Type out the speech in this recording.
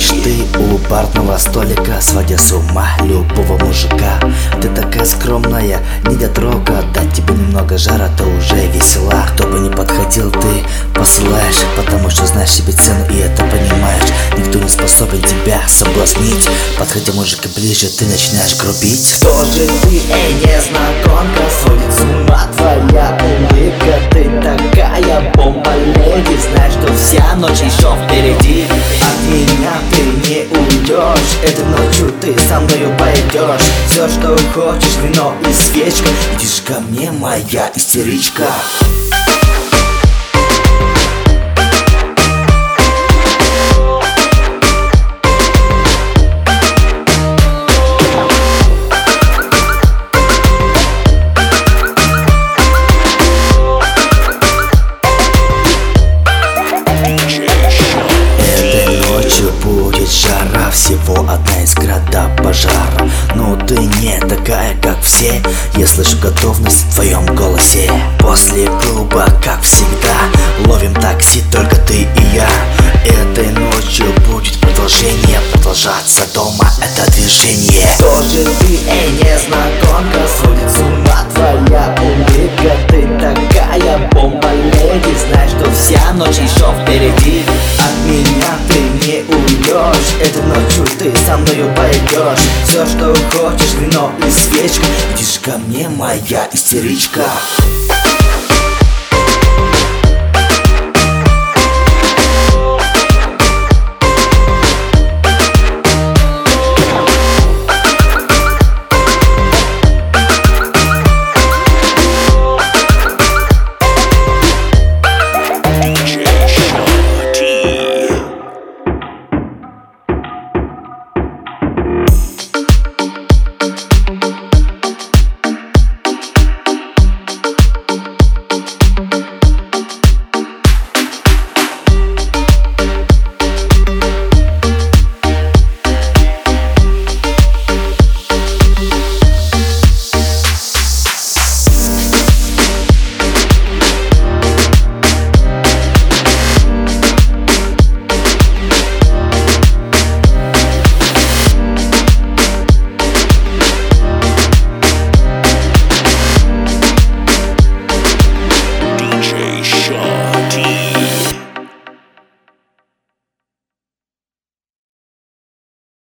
Сидишь ты у барного столика, сводя с ума любого мужика. Ты такая скромная, недотрога, дать тебе немного жара, ты уже весела. Кто бы ни подходил, ты посылаешь, потому что знаешь себе цену и это понимаешь. Никто не способен тебя соблазнить. Подходя мужика ближе, ты начинаешь грубить. Кто же ты, незнакомка, сводит с ума твоя улыбка. Ты такая бомба-леди, знаешь, что вся ночь еще впереди. От меня ты не уйдешь, этой ночью ты со мною пойдешь. Все, что хочешь, вино и свечка, идишь ко мне, моя истеричка. Будет жара, всего одна искра до пожара. Но ты не такая, как все, я слышу готовность в твоем голосе. После клуба, как всегда, ловим такси, только ты и я. Этой ночью будет продолжение, продолжаться дома это движение. Кто же ты, незнакомка, сводит с ума твоя улыбка. Ты такая бомба-леди, знаешь, что вся ночь еще впереди. От меня ты не уйдешь, этой ночью ты со мною пойдешь. Все, что хочешь, вино и свечка, идишь ко мне, моя истеричка.